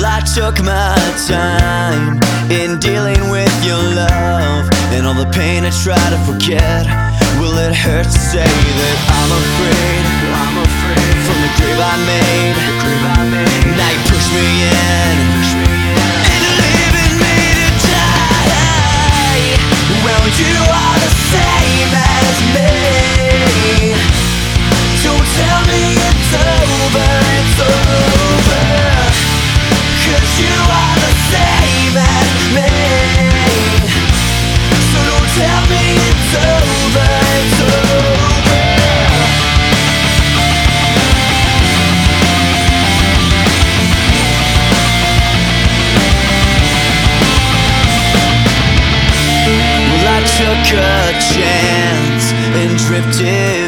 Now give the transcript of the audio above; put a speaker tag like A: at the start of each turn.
A: I took my time in dealing with your love and all the pain I try to forget. Will it hurt to say that I'm afraid from the grave I made? Now you push me in and you're leaving me to die. Well, you are the same as me. Don't tell me it's over, it's over, 'cause you are the same as me. So don't tell me it's over, it's over. Well, I took a chance and drifted